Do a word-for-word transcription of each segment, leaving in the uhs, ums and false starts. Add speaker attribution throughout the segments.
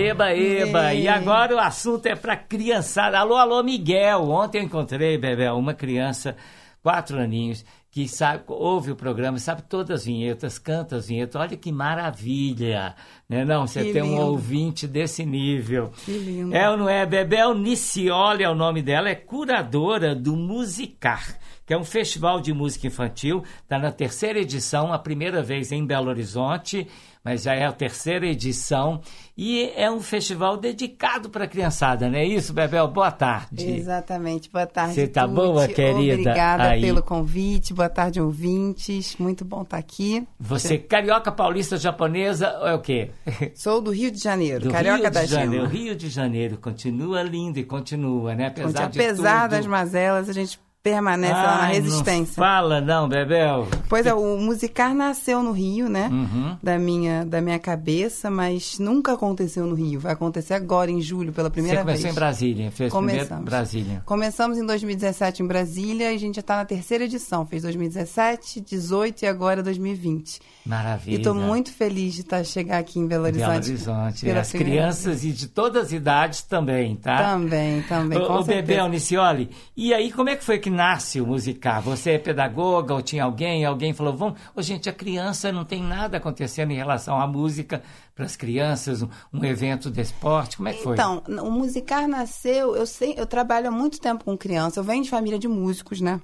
Speaker 1: eba, eba. E agora o assunto é para criançada. Alô, alô, Miguel. Ontem eu encontrei, Bebel, uma criança, quatro aninhos, que sabe, ouve o programa, sabe todas as vinhetas, canta as vinhetas. Olha que maravilha, né? Não, você
Speaker 2: Que
Speaker 1: tem
Speaker 2: lindo.
Speaker 1: um ouvinte desse nível.
Speaker 2: Que lindo.
Speaker 1: É ou não é? Bebel Nicioli é o nome dela, é curadora do Musicar, que é um festival de música infantil. Está na terceira edição, a primeira vez em Belo Horizonte, mas já é a terceira edição. E é um festival dedicado para a criançada, não é isso, Bebel? Boa tarde.
Speaker 2: Exatamente. Boa tarde,
Speaker 1: Você tá
Speaker 2: Tuti.
Speaker 1: boa, querida?
Speaker 2: Obrigada
Speaker 1: Aí.
Speaker 2: pelo convite. Boa tarde, ouvintes. Muito bom estar aqui.
Speaker 1: Você, carioca, paulista, japonesa, é o quê?
Speaker 2: Sou do Rio de Janeiro,
Speaker 1: Do
Speaker 2: carioca
Speaker 1: Rio
Speaker 2: da
Speaker 1: de Janeiro.
Speaker 2: Gema.
Speaker 1: Rio de Janeiro continua lindo e continua, né? Apesar de
Speaker 2: Apesar
Speaker 1: tudo.
Speaker 2: das mazelas, a gente permanece lá na
Speaker 1: Ai,
Speaker 2: resistência.
Speaker 1: Não fala não, Bebel.
Speaker 2: Pois é, o Musicar nasceu no Rio, né?
Speaker 1: Uhum.
Speaker 2: Da minha, da minha cabeça, mas nunca aconteceu no Rio. Vai acontecer agora, em julho, pela primeira
Speaker 1: Você começou
Speaker 2: vez.
Speaker 1: em Brasília, fez primeiro
Speaker 2: Começamos.
Speaker 1: Brasília.
Speaker 2: Começamos em dois mil e dezessete em Brasília e a gente já está na terceira edição. Fez dois mil e dezessete, dezoito e agora dois mil e vinte.
Speaker 1: Maravilha.
Speaker 2: E estou muito feliz de estar chegar aqui em Belo Horizonte.
Speaker 1: Belo Horizonte.
Speaker 2: pela
Speaker 1: As
Speaker 2: primeira
Speaker 1: crianças e de todas as idades também, tá?
Speaker 2: Também, também, com
Speaker 1: O, o
Speaker 2: certeza.
Speaker 1: Bebel Nicioli, e aí como é que foi que nasce o Musicar? Você é pedagoga ou tinha alguém? Alguém falou, vamos... Ô, gente, a criança não tem nada acontecendo em relação à música para as crianças, um, um evento de esporte, como é que foi?
Speaker 2: Então, o Musicar nasceu, eu sei, eu trabalho há muito tempo com criança, eu venho de família de músicos, né?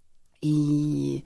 Speaker 2: E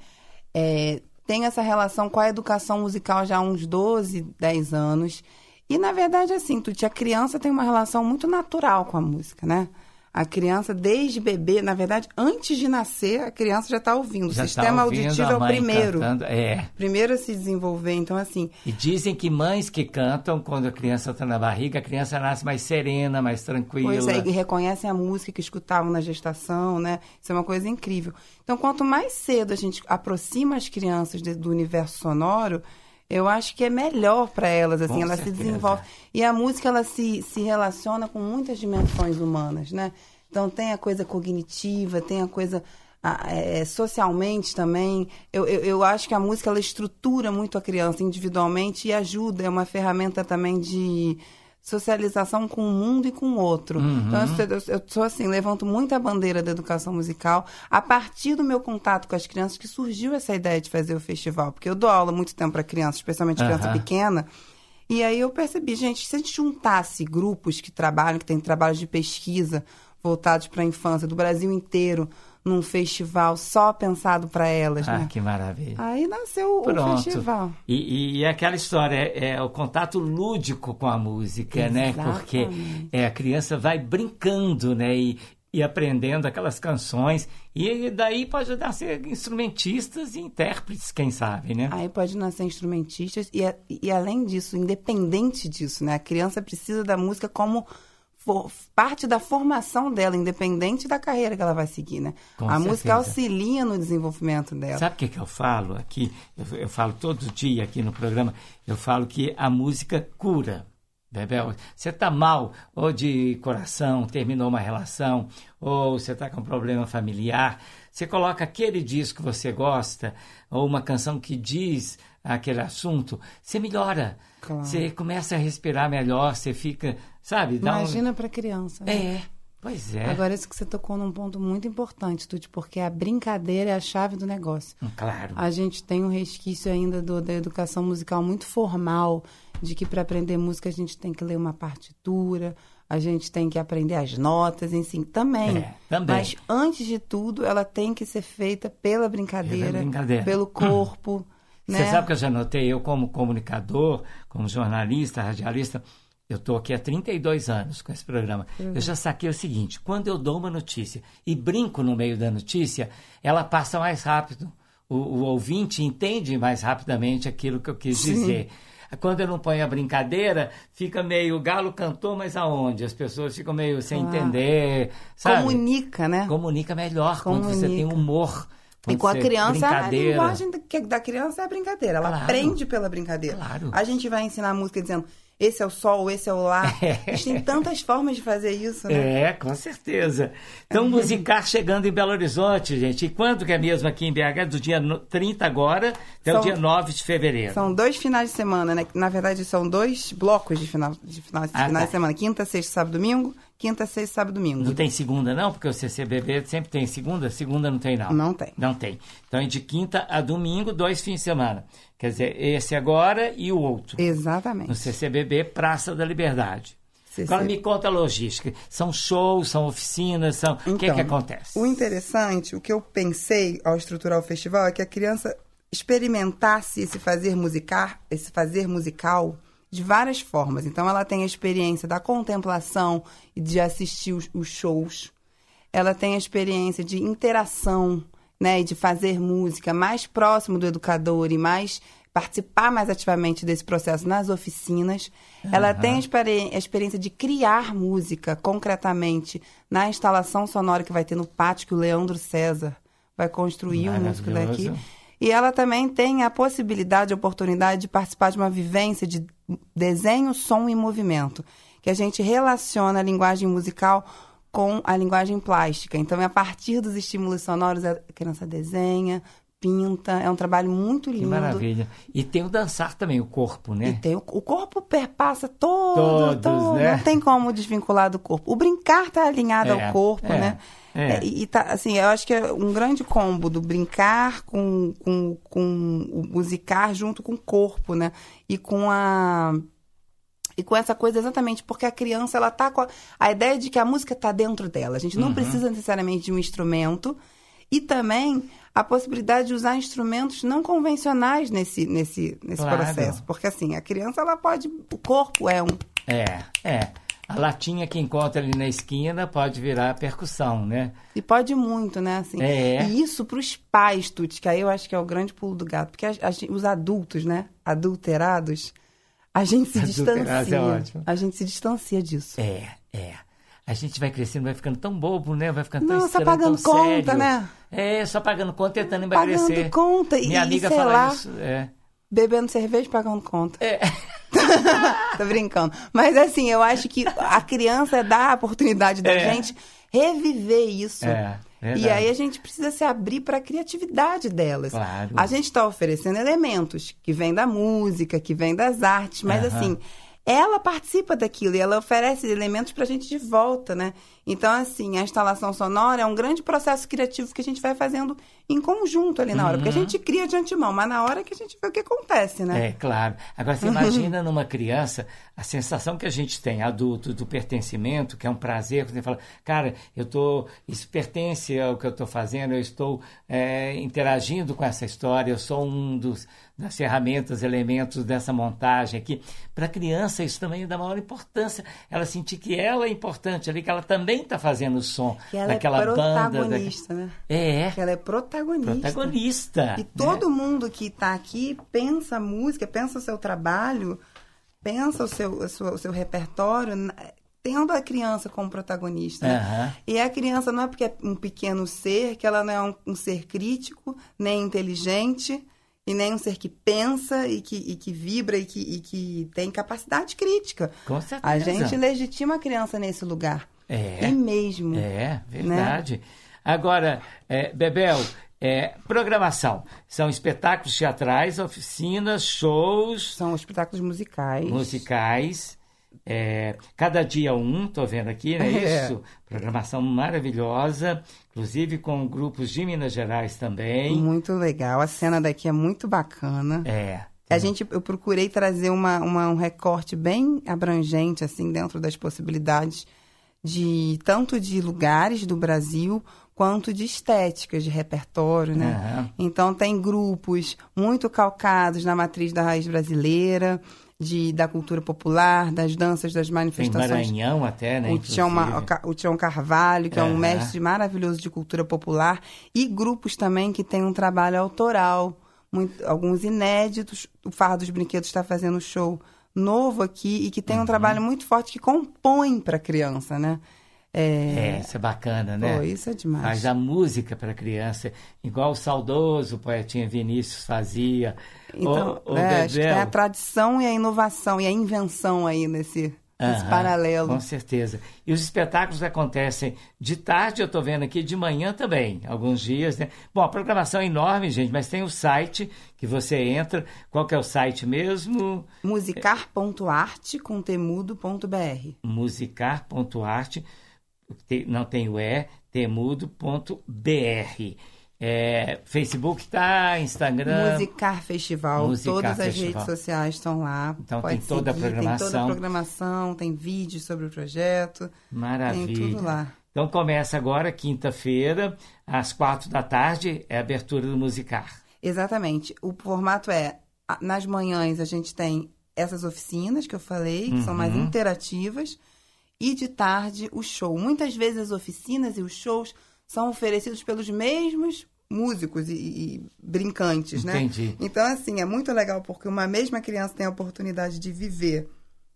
Speaker 2: é, tenho essa relação com a educação musical já há uns doze, dez anos. E, na verdade, assim, Tuti, a criança tem uma relação muito natural com a música, né? A criança, desde bebê, na verdade, antes de nascer, a criança já está ouvindo.
Speaker 1: Já
Speaker 2: o sistema
Speaker 1: tá ouvindo
Speaker 2: auditivo
Speaker 1: a
Speaker 2: é o
Speaker 1: mãe
Speaker 2: primeiro.
Speaker 1: cantando, é.
Speaker 2: Primeiro a se desenvolver. Então, assim,
Speaker 1: E dizem que mães que cantam, quando a criança está na barriga, a criança nasce mais serena, mais tranquila.
Speaker 2: pois é, e reconhecem a música que escutavam na gestação, né? Isso é uma coisa incrível. Então, quanto mais cedo a gente aproxima as crianças de- do universo sonoro, eu acho que é melhor para elas, assim,
Speaker 1: Com
Speaker 2: ela se
Speaker 1: certeza.
Speaker 2: desenvolve. E a música, ela se, se relaciona com muitas dimensões humanas, né? Então, tem a coisa cognitiva, tem a coisa ah, é, socialmente também. Eu, eu, eu acho que a música, ela estrutura muito a criança individualmente e ajuda, é uma ferramenta também de socialização com o mundo e com o outro.
Speaker 1: Uhum.
Speaker 2: Então, eu, eu, eu sou assim, levanto muito a bandeira da educação musical a partir do meu contato com as crianças que surgiu essa ideia de fazer o festival. Porque eu dou aula há muito tempo para crianças, especialmente criança
Speaker 1: Aham.
Speaker 2: pequena. E aí eu percebi, gente, se a gente juntasse grupos que trabalham, que têm trabalhos de pesquisa voltados para a infância do Brasil inteiro, num festival só pensado para elas,
Speaker 1: Ah,
Speaker 2: né?
Speaker 1: que maravilha.
Speaker 2: Aí nasceu o
Speaker 1: Pronto.
Speaker 2: festival.
Speaker 1: E, e, e aquela história, é, é o contato lúdico com a música, né? Porque
Speaker 2: Exatamente.
Speaker 1: é, a criança vai brincando, né? E, e aprendendo aquelas canções. E daí pode ajudar a ser instrumentistas e intérpretes, quem sabe, né?
Speaker 2: Aí pode nascer instrumentistas e, e além disso, independente disso, né? A criança precisa da música como for, parte da formação dela, independente da carreira que ela vai seguir, né?
Speaker 1: Com
Speaker 2: a
Speaker 1: certeza.
Speaker 2: música auxilia no desenvolvimento dela.
Speaker 1: Sabe o que, que eu falo aqui? Eu, eu falo todo dia aqui no programa, eu falo que a música cura. Bebel, você está mal, ou de coração, terminou uma relação, ou você está com um problema familiar, você coloca aquele disco que você gosta, ou uma canção que diz aquele assunto, você melhora.
Speaker 2: Claro.
Speaker 1: Você começa a respirar melhor, você fica, sabe? Dá
Speaker 2: Imagina para criança.
Speaker 1: um...
Speaker 2: Né?
Speaker 1: É, pois é.
Speaker 2: Agora, isso que você tocou num ponto muito importante, Tuti, porque a brincadeira é a chave do negócio.
Speaker 1: Claro.
Speaker 2: A gente tem um resquício ainda do, da educação musical muito formal, de que para aprender música a gente tem que ler uma partitura, a gente tem que aprender as notas, enfim, também.
Speaker 1: É, também.
Speaker 2: Mas, antes de tudo, ela tem que ser feita pela brincadeira,
Speaker 1: Pela brincadeira.
Speaker 2: pelo corpo.
Speaker 1: Você
Speaker 2: né?
Speaker 1: sabe que eu já notei, eu como comunicador, como jornalista, radialista, eu estou aqui há trinta e dois anos com esse programa. Uhum. Eu já saquei o seguinte, quando eu dou uma notícia e brinco no meio da notícia, ela passa mais rápido. O, o ouvinte entende mais rapidamente aquilo que eu quis
Speaker 2: Sim.
Speaker 1: dizer. Quando eu não ponho a brincadeira, fica meio, o galo cantou, mas aonde? As pessoas ficam meio sem
Speaker 2: Ah.
Speaker 1: entender, sabe?
Speaker 2: Comunica, né?
Speaker 1: Comunica melhor
Speaker 2: Comunica.
Speaker 1: quando você tem humor.
Speaker 2: E com a
Speaker 1: você-
Speaker 2: criança, a
Speaker 1: brincadeira.
Speaker 2: linguagem da- que- da criança é a brincadeira. Ela
Speaker 1: Claro.
Speaker 2: aprende pela brincadeira.
Speaker 1: Claro.
Speaker 2: A gente vai ensinar a música dizendo, esse é o sol, esse é o lá.
Speaker 1: É.
Speaker 2: A gente tem tantas formas de fazer isso, né?
Speaker 1: É, com certeza. Então, Musicar chegando em Belo Horizonte, gente. E quando que é mesmo aqui em B H? Do dia trinta agora até são, o dia nove de fevereiro.
Speaker 2: São dois finais de semana, né? Na verdade, são dois blocos de final de, final, de, ah, final tá. de semana. Quinta, sexta, sábado, domingo. Quinta, sexta, sábado, domingo.
Speaker 1: Não tem segunda, não? Porque o C C B B sempre tem segunda. Segunda não tem, não.
Speaker 2: Não tem.
Speaker 1: Não tem. Então, é de quinta a domingo, dois fins de semana. Quer dizer, esse agora e o outro.
Speaker 2: Exatamente.
Speaker 1: No C C B B, Praça da Liberdade. C C... Agora me conta a logística. São shows, são oficinas, são... Então, o que é que acontece?
Speaker 2: O interessante, o que eu pensei ao estruturar o festival é que a criança experimentasse esse fazer musical, esse fazer musical de várias formas. Então, ela tem a experiência da contemplação e de assistir os, os shows. Ela tem a experiência de interação, né, e de fazer música mais próximo do educador e mais participar mais ativamente desse processo nas oficinas. Uhum. Ela tem a, experi- a experiência de criar música concretamente na instalação sonora que vai ter no pátio, que o Leandro César vai construir um músico daqui. E ela também tem a possibilidade, a oportunidade de participar de uma vivência de desenho, som e movimento, que a gente relaciona a linguagem musical com a linguagem plástica. Então, é a partir dos estímulos sonoros, a criança desenha, pinta, é um trabalho muito lindo.
Speaker 1: Que maravilha. E tem o dançar também, o corpo, né?
Speaker 2: E tem o, o corpo perpassa todo,
Speaker 1: Todos,
Speaker 2: todo,
Speaker 1: né?
Speaker 2: Não tem como desvincular do corpo. O brincar está alinhado
Speaker 1: é,
Speaker 2: ao corpo,
Speaker 1: é,
Speaker 2: né?
Speaker 1: É.
Speaker 2: É, e tá, assim, eu acho que é um grande combo do brincar com, com, com o musicar junto com o corpo, né? E com a... E com essa coisa exatamente porque a criança, ela tá com a, a ideia de que a música está dentro dela. A gente não uhum. precisa necessariamente de um instrumento. E também a possibilidade de usar instrumentos não convencionais nesse, nesse, nesse
Speaker 1: claro.
Speaker 2: processo. Porque, assim, a criança, ela pode... O corpo é um...
Speaker 1: É, é. A latinha que encontra ali na esquina pode virar percussão, né?
Speaker 2: E pode muito, né? Assim,
Speaker 1: é.
Speaker 2: E isso para os pais, Tuti, que aí eu acho que é o grande pulo do gato. Porque a, a, os adultos, né? Adulterados... A gente se distancia. É ótimo. A gente se distancia disso.
Speaker 1: É, é. A gente vai crescendo, vai ficando tão bobo, né? Vai ficando tão
Speaker 2: Não,
Speaker 1: estranho,
Speaker 2: só pagando
Speaker 1: tão
Speaker 2: conta,
Speaker 1: sério.
Speaker 2: né?
Speaker 1: É, só pagando conta, tentando emagrecer.
Speaker 2: Pagando conta.
Speaker 1: Minha
Speaker 2: e,
Speaker 1: amiga
Speaker 2: e, sei
Speaker 1: fala
Speaker 2: lá,
Speaker 1: isso. É.
Speaker 2: Bebendo cerveja e pagando conta.
Speaker 1: É.
Speaker 2: Tô brincando. Mas, assim, eu acho que a criança dá a oportunidade da
Speaker 1: é.
Speaker 2: gente reviver isso.
Speaker 1: É. Verdade.
Speaker 2: E aí a gente precisa se abrir para a criatividade delas.
Speaker 1: Claro.
Speaker 2: A gente está oferecendo elementos que vêm da música, que vêm das artes, mas uhum. assim, ela participa daquilo e ela oferece elementos para a gente de volta, né? Então, assim, a instalação sonora é um grande processo criativo que a gente vai fazendo em conjunto ali na hora. Uhum. Porque a gente cria de antemão, mas na hora que a gente vê o que acontece, né?
Speaker 1: É, claro. Agora, você imagina numa criança a sensação que a gente tem, adulto, do pertencimento, que é um prazer, que você fala, cara, eu tô, isso pertence ao que eu estou fazendo, eu estou é, interagindo com essa história, eu sou um dos, das ferramentas, elementos dessa montagem aqui. Para a criança, isso também é da maior importância. Ela sentir que ela é importante ali, que ela também está fazendo o som
Speaker 2: que ela
Speaker 1: daquela
Speaker 2: é protagonista,
Speaker 1: banda.
Speaker 2: né?
Speaker 1: É.
Speaker 2: Que ela é protagonista.
Speaker 1: Protagonista.
Speaker 2: E todo né? mundo que está aqui pensa a música, pensa o seu trabalho, pensa o seu, o seu, o seu repertório, tendo a criança como protagonista. Né?
Speaker 1: Uhum.
Speaker 2: E a criança não é porque é um pequeno ser, que ela não é um, um ser crítico, nem inteligente, e nem um ser que pensa e que, e que vibra e que, e que tem capacidade crítica.
Speaker 1: Com certeza.
Speaker 2: A gente legitima a criança nesse lugar.
Speaker 1: É.
Speaker 2: E mesmo.
Speaker 1: É, verdade. Né? Agora, é, Bebel, é, programação. São espetáculos teatrais, oficinas, shows.
Speaker 2: São espetáculos musicais.
Speaker 1: Musicais. É, cada dia um, estou vendo aqui, não é, é isso? Programação maravilhosa, inclusive com grupos de Minas Gerais também.
Speaker 2: Muito legal, a cena daqui é muito bacana.
Speaker 1: É.
Speaker 2: A gente, eu procurei trazer uma, uma, um recorte bem abrangente, assim, dentro das possibilidades de tanto de lugares do Brasil quanto de estéticas, de repertório, né? Uhum. Então, tem grupos muito calcados na matriz da raiz brasileira, de, da cultura popular, das danças, das manifestações.
Speaker 1: Tem Maranhão até, né?
Speaker 2: O Tião, o Tião Carvalho, que uhum. é um mestre maravilhoso de cultura popular. E grupos também que têm um trabalho autoral, muito, alguns inéditos. O Farra dos Brinquedos está fazendo show novo aqui e que tem um uhum. trabalho muito forte que compõe para a criança, né?
Speaker 1: É, isso é bacana, né?
Speaker 2: Pô, isso é demais.
Speaker 1: Faz a música para a criança, igual o saudoso poetinha Vinícius fazia.
Speaker 2: Então,
Speaker 1: o, o
Speaker 2: é, acho que tem
Speaker 1: Bebel,
Speaker 2: a tradição e a inovação e a invenção aí nesse, nesse
Speaker 1: Aham,
Speaker 2: paralelo.
Speaker 1: com certeza. E os espetáculos acontecem de tarde, eu estou vendo aqui, de manhã também, alguns dias, né? Bom, a programação é enorme, gente, mas tem o site que você entra. Qual que é o site mesmo?
Speaker 2: musicar ponto arte com temudo ponto br.
Speaker 1: musicar ponto arte, não tem o E, temudo ponto br. É, Facebook tá, Instagram.
Speaker 2: Musicar Festival,
Speaker 1: Musicar
Speaker 2: todas as
Speaker 1: Festival.
Speaker 2: redes sociais estão lá.
Speaker 1: Então
Speaker 2: Pode
Speaker 1: tem toda a
Speaker 2: seguir,
Speaker 1: programação.
Speaker 2: Tem toda a programação, tem vídeos sobre o projeto.
Speaker 1: Maravilha.
Speaker 2: Tem tudo lá.
Speaker 1: Então começa agora, quinta-feira, às quatro da tarde, é a abertura do Musicar.
Speaker 2: Exatamente. O formato é, a- nas manhãs a gente tem essas oficinas que eu falei, que são mais
Speaker 1: Uhum.
Speaker 2: interativas, e de tarde o show. Muitas vezes as oficinas e os shows são oferecidos pelos mesmos músicos e, e brincantes, né?
Speaker 1: Entendi.
Speaker 2: Então, assim, é muito legal porque uma mesma criança tem a oportunidade de viver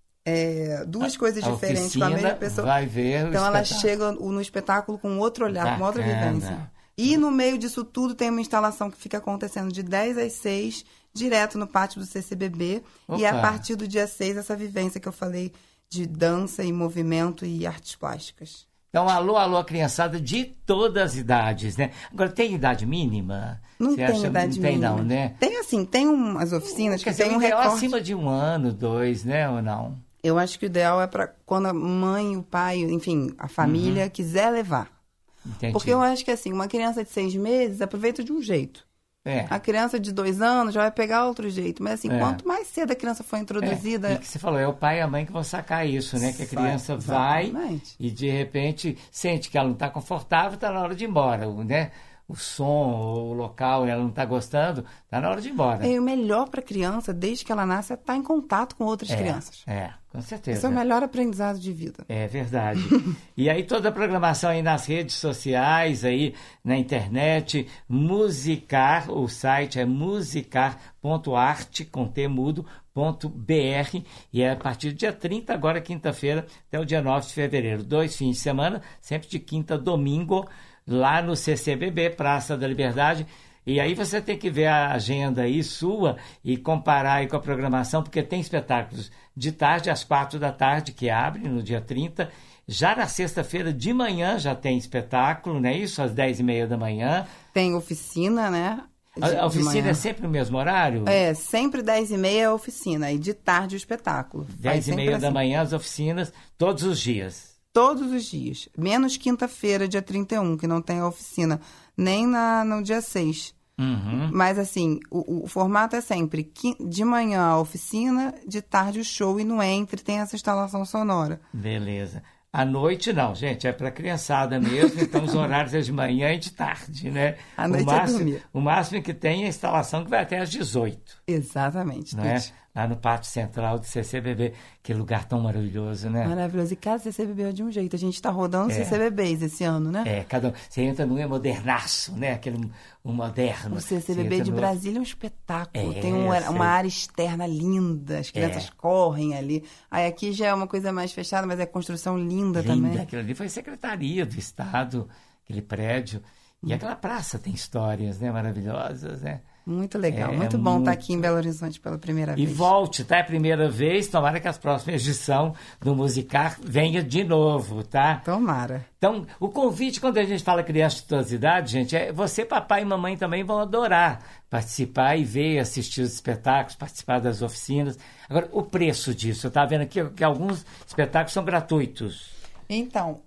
Speaker 2: é, duas coisas
Speaker 1: A
Speaker 2: diferentes com a
Speaker 1: oficina
Speaker 2: mesma pessoa.
Speaker 1: vai ver o
Speaker 2: Então ela
Speaker 1: espetáculo.
Speaker 2: chega no espetáculo com outro olhar, com outra
Speaker 1: Bacana.
Speaker 2: vivência. E no meio disso tudo tem uma instalação que fica acontecendo de dez às seis, direto no pátio do C C B B. E a
Speaker 1: Opa.
Speaker 2: partir do dia seis, essa vivência que eu falei de dança e movimento e artes plásticas.
Speaker 1: Então, alô, alô, criançada de todas as idades, né? Agora, tem idade mínima?
Speaker 2: Não
Speaker 1: Você
Speaker 2: tem
Speaker 1: acha-
Speaker 2: idade
Speaker 1: não tem,
Speaker 2: mínima.
Speaker 1: não, né?
Speaker 2: Tem assim, tem umas oficinas
Speaker 1: Quer
Speaker 2: que
Speaker 1: dizer,
Speaker 2: tem um
Speaker 1: o ideal é
Speaker 2: recorte.
Speaker 1: acima de um ano, dois, né? Ou não?
Speaker 2: Eu acho que o ideal é para quando a mãe, o pai, enfim, a família quiser levar.
Speaker 1: Entendi.
Speaker 2: Porque eu acho que assim, uma criança de seis meses aproveita de um jeito.
Speaker 1: É.
Speaker 2: A criança de dois anos já vai pegar outro jeito. Mas assim,
Speaker 1: É.
Speaker 2: quanto mais cedo a criança for introduzida...
Speaker 1: É, e que você falou, é o pai e a mãe que vão sacar isso, né? Que a criança vai
Speaker 2: Exatamente.
Speaker 1: e de repente sente que ela não está confortável, está na hora de ir embora, o- né? O som, o local, ela não está gostando, está na hora de ir embora.
Speaker 2: E o melhor para a criança, desde que ela nasce, é estar em contato com outras
Speaker 1: É,
Speaker 2: crianças.
Speaker 1: É, com certeza.
Speaker 2: Esse é o melhor aprendizado de vida.
Speaker 1: É verdade. E aí toda a programação aí nas redes sociais, aí na internet, Musicar, o site é musicar ponto arte com temudo ponto br e é a partir do dia trinta, agora quinta-feira, até o dia nove de fevereiro. Dois fins de semana, sempre de quinta a domingo, lá no C C B B, Praça da Liberdade. E aí você tem que ver a agenda aí sua e comparar aí com a programação, porque tem espetáculos de tarde às quatro da tarde, que abre no dia trinta. Já na sexta-feira de manhã já tem espetáculo, não é isso? Às dez e meia da manhã.
Speaker 2: Tem oficina, né? de-
Speaker 1: A, a
Speaker 2: de
Speaker 1: oficina
Speaker 2: manhã.
Speaker 1: é sempre no mesmo horário?
Speaker 2: É, sempre dez e meia a oficina e de tarde o espetáculo. Vai
Speaker 1: dez e
Speaker 2: sempre
Speaker 1: meia da
Speaker 2: assim.
Speaker 1: manhã as oficinas, todos os dias.
Speaker 2: Todos os dias. Menos quinta-feira, dia trinta e um, que não tem a oficina. Nem na, no dia seis.
Speaker 1: Uhum.
Speaker 2: Mas, assim, o, o formato é sempre quin- de manhã a oficina, de tarde o show e no entre tem essa instalação sonora.
Speaker 1: Beleza. À noite não, gente, é para criançada mesmo, então os horários é de manhã e de tarde, né?
Speaker 2: À noite
Speaker 1: o
Speaker 2: é
Speaker 1: máximo,
Speaker 2: dormir.
Speaker 1: o máximo que tem é a instalação que vai até às dezoito,
Speaker 2: Exatamente.
Speaker 1: não é?
Speaker 2: Tuti.
Speaker 1: Lá no Pátio Central do C C B B, que lugar tão maravilhoso, né?
Speaker 2: Maravilhoso. E cada C C B B é de um jeito. A gente está rodando
Speaker 1: É.
Speaker 2: C C B Bs esse ano, né?
Speaker 1: É, cada um, você entra num é modernaço, né? Aquele um moderno.
Speaker 2: O C C B
Speaker 1: Você
Speaker 2: B
Speaker 1: entra
Speaker 2: de
Speaker 1: no-
Speaker 2: Brasília é um espetáculo.
Speaker 1: É,
Speaker 2: Tem um-
Speaker 1: eu sei.
Speaker 2: uma área externa linda, as crianças
Speaker 1: É.
Speaker 2: correm ali. Aí aqui já é uma coisa mais fechada, mas é construção linda,
Speaker 1: Linda,
Speaker 2: também.
Speaker 1: aquilo ali foi secretaria do Estado, aquele prédio. E aquela praça tem histórias, né? Maravilhosas, né?
Speaker 2: Muito legal.
Speaker 1: É,
Speaker 2: muito bom estar
Speaker 1: muito.
Speaker 2: aqui em Belo Horizonte pela primeira
Speaker 1: E
Speaker 2: vez.
Speaker 1: volte, tá? É a primeira vez, tomara que as próximas edições do Musicar venha de novo, tá?
Speaker 2: Tomara.
Speaker 1: Então, o convite, quando a gente fala criança de todas as idades, gente, é você, papai e mamãe também vão adorar participar e ver, assistir os espetáculos, participar das oficinas. Agora, o preço disso, eu estava vendo aqui que alguns espetáculos são gratuitos.
Speaker 2: Então,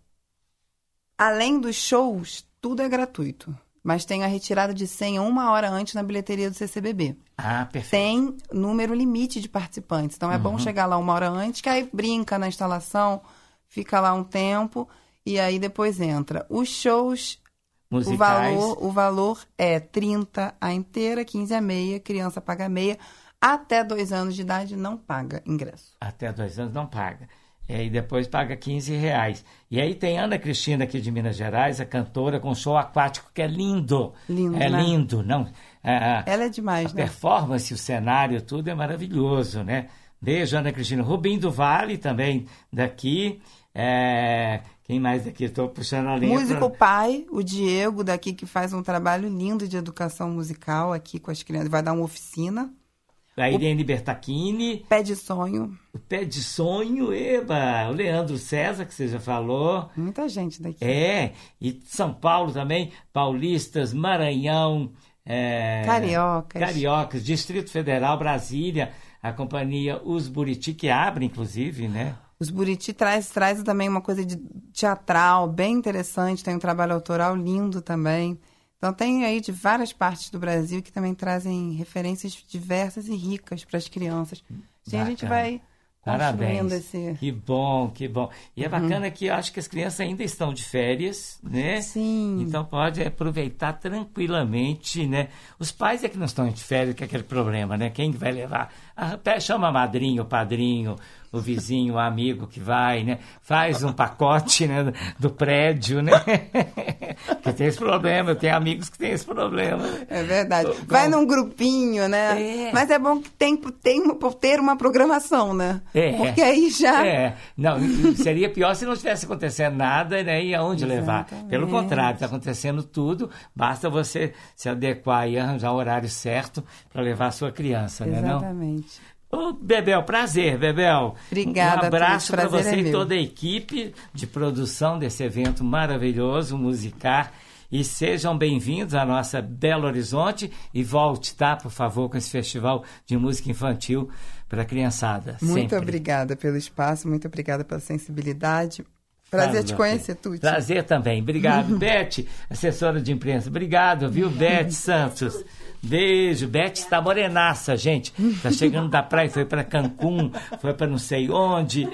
Speaker 2: além dos shows, tudo é gratuito. Mas tem a retirada de senha uma hora antes na bilheteria do C C B B.
Speaker 1: Ah, perfeito.
Speaker 2: Tem número limite de participantes. Então é bom chegar lá uma hora antes, que aí brinca na instalação, fica lá um tempo e aí depois entra. Os shows, o
Speaker 1: Musicais.
Speaker 2: valor, o valor é trinta a inteira, quinze a meia, criança paga meia. Até dois anos de idade não paga ingresso.
Speaker 1: Até dois anos não paga. É, e depois paga quinze reais. E aí tem Ana Cristina aqui de Minas Gerais, a cantora, com show aquático que é lindo.
Speaker 2: Lindo,
Speaker 1: É
Speaker 2: né?
Speaker 1: lindo, não? A, a-
Speaker 2: Ela é demais,
Speaker 1: a
Speaker 2: né?
Speaker 1: performance, o cenário, tudo é maravilhoso, né? Beijo, Ana Cristina. Rubim do Vale também daqui. É, quem mais daqui? Estou puxando a linha.
Speaker 2: Músico
Speaker 1: pra...
Speaker 2: pai, o Diego daqui, que faz um trabalho lindo de educação musical aqui com as crianças. Vai dar uma oficina.
Speaker 1: A Irene Bertacchini.
Speaker 2: Pé de Sonho.
Speaker 1: O Pé de Sonho, eba! O Leandro César, que você já falou.
Speaker 2: Muita gente daqui.
Speaker 1: É, e São Paulo também, paulistas, Maranhão. É,
Speaker 2: Cariocas.
Speaker 1: Cariocas, Distrito Federal, Brasília, a companhia Os Buriti, que abre, inclusive, né?
Speaker 2: Os Buriti traz, traz também uma coisa de teatral bem interessante, tem um trabalho autoral lindo também. Então tem aí de várias partes do Brasil que também trazem referências diversas e ricas para as crianças. Assim a gente vai construindo esse...
Speaker 1: Que bom, que bom. E é bacana uhum. que eu acho que as crianças ainda estão de férias, né?
Speaker 2: Sim.
Speaker 1: Então pode aproveitar tranquilamente, né? Os pais é que não estão de férias, que é aquele problema, né? Quem vai levar? Ah, chama a madrinha, o padrinho, o vizinho, o amigo que vai, né? Faz um pacote, né, do prédio, né? Porque tem esse problema, eu tenho amigos que têm esse problema.
Speaker 2: É verdade. Vai num grupinho, né? É. Mas é bom que tem, tem ter uma programação, né?
Speaker 1: É.
Speaker 2: Porque aí já...
Speaker 1: É. Não, seria pior se não estivesse acontecendo nada, né? E aonde levar? Pelo contrário, está acontecendo tudo, basta você se adequar e arranjar o horário certo para levar a sua criança, né?
Speaker 2: Exatamente.
Speaker 1: Ô, Bebel, prazer, Bebel.
Speaker 2: Obrigada.
Speaker 1: Um abraço para você
Speaker 2: é
Speaker 1: e toda a equipe de produção desse evento maravilhoso, Musicar. E sejam bem-vindos à nossa Belo Horizonte e volte, tá, por favor, com esse festival de música infantil para a criançada.
Speaker 2: Muito
Speaker 1: sempre.
Speaker 2: Obrigada pelo espaço, muito obrigada pela sensibilidade. Prazer claro, te conhecer, Tuti.
Speaker 1: Prazer também. Obrigado, Beth, assessora de imprensa. Obrigado, viu, Beth Santos. Beijo. Beth está morenaça, gente. Está chegando da praia, foi para Cancún, foi para não sei onde.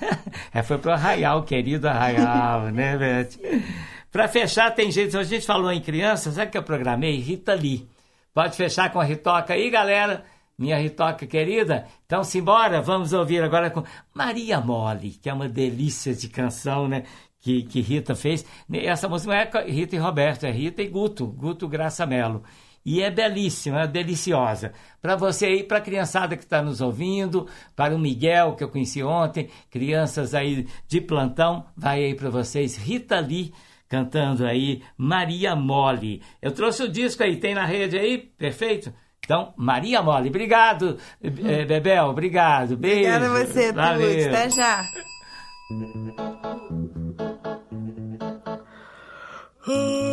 Speaker 1: É, foi para o Arraial, querido Arraial, né, Beth? Para fechar, tem gente, a gente falou em criança, sabe o que eu programei? Rita Lee. Pode fechar com a Ritoca aí, galera? Minha Ritoca querida? Então, simbora, vamos ouvir agora com Maria Mole, que é uma delícia de canção, né? Que, que Rita fez. Essa música não é Rita e Roberto, é Rita e Guto, Guto Graça Mello. E é belíssima, é deliciosa. Para você aí, para a criançada que está nos ouvindo, para o Miguel, que eu conheci ontem, crianças aí de plantão, vai aí para vocês, Rita Lee, cantando aí Maria Mole. Eu trouxe o disco aí, tem na rede aí? Perfeito? Então, Maria Mole. Obrigado, hum. Bebel, obrigado. Beijo.
Speaker 2: Obrigada a você, Tuti. Até já.
Speaker 3: Oh